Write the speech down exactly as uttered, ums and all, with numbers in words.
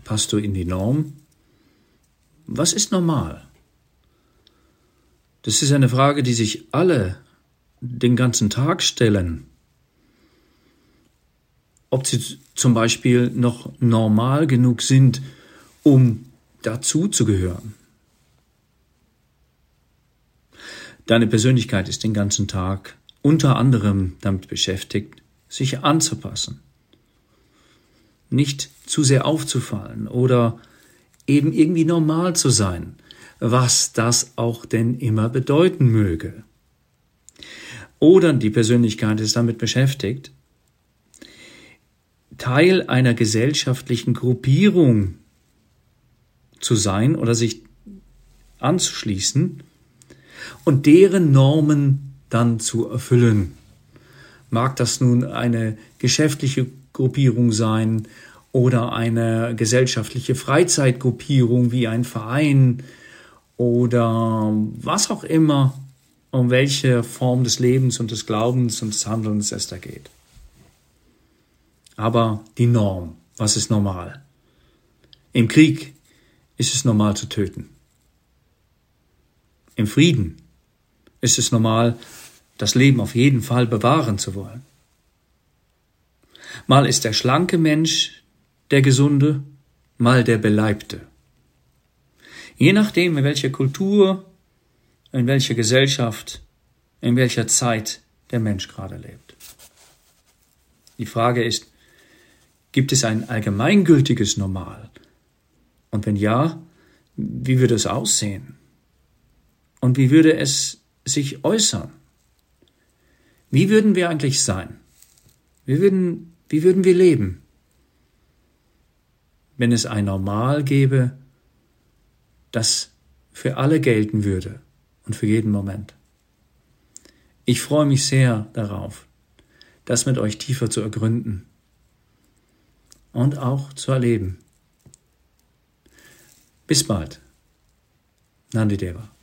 Passt du in die Norm? Was ist normal? Das ist eine Frage, die sich alle den ganzen Tag stellen. Ob sie zum Beispiel noch normal genug sind, um dazu zu gehören. Deine Persönlichkeit ist den ganzen Tag unter anderem damit beschäftigt, sich anzupassen. Nicht zu sehr aufzufallen oder eben irgendwie normal zu sein, was das auch denn immer bedeuten möge. Oder die Persönlichkeit ist damit beschäftigt, Teil einer gesellschaftlichen Gruppierung zu sein oder sich anzuschließen und deren Normen dann zu erfüllen. Mag das nun eine geschäftliche Gruppierung sein oder eine gesellschaftliche Freizeitgruppierung wie ein Verein oder was auch immer, um welche Form des Lebens und des Glaubens und des Handelns es da geht. Aber die Norm, was ist normal? Im Krieg ist es normal zu töten. Im Frieden ist es normal, das Leben auf jeden Fall bewahren zu wollen. Mal ist der schlanke Mensch der Gesunde, mal der Beleibte. Je nachdem, in welcher Kultur, in welcher Gesellschaft, in welcher Zeit der Mensch gerade lebt. Die Frage ist, gibt es ein allgemeingültiges Normal? Und wenn ja, wie würde es aussehen? Und wie würde es sich äußern? Wie würden wir eigentlich sein? Wie würden, wie würden wir leben, wenn es ein Normal gäbe, das für alle gelten würde und für jeden Moment? Ich freue mich sehr darauf, das mit euch tiefer zu ergründen und auch zu erleben. Bis bald. Nandideva.